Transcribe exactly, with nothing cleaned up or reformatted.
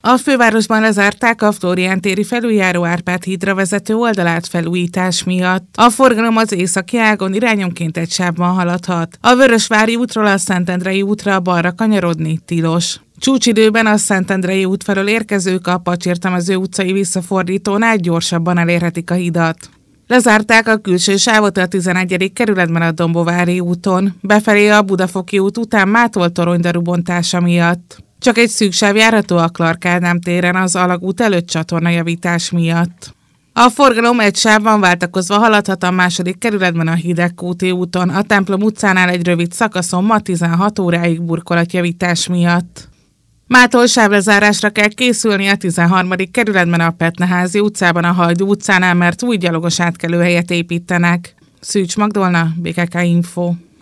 A fővárosban lezárták a Flórián téri felüljáró Árpád hídra vezető oldalát felújítás miatt. A forgalom az északi ágon irányonként egy sávban haladhat. A Vörösvári útról a Szentendrei útra balra kanyarodni tilos. Csúcsidőben a Szentendrei út felől érkezők a Pacsirtamező utcai visszafordítónál gyorsabban elérhetik a hidat. Lezárták a külső sávot a tizenegyedik kerületben a Dombovári úton, befelé a Budafoki út után mától toronydaru bontása miatt. Csak egy szűk sáv járható a Clark Ádám téren az alagút előtt csatornajavítás miatt. A forgalom egy sávban váltakozva haladhat a második kerületben a Hidegkúti úton, a Templom utcánál egy rövid szakaszon ma tizenhat óráig burkolatjavítás miatt. Mától sávlezárásra kell készülni a tizenharmadik kerületben a Petneházi utcában a Hajdú utcánál, mert új gyalogos átkelőhelyet építenek. Szűcs Magdolna, bé ká ká Info.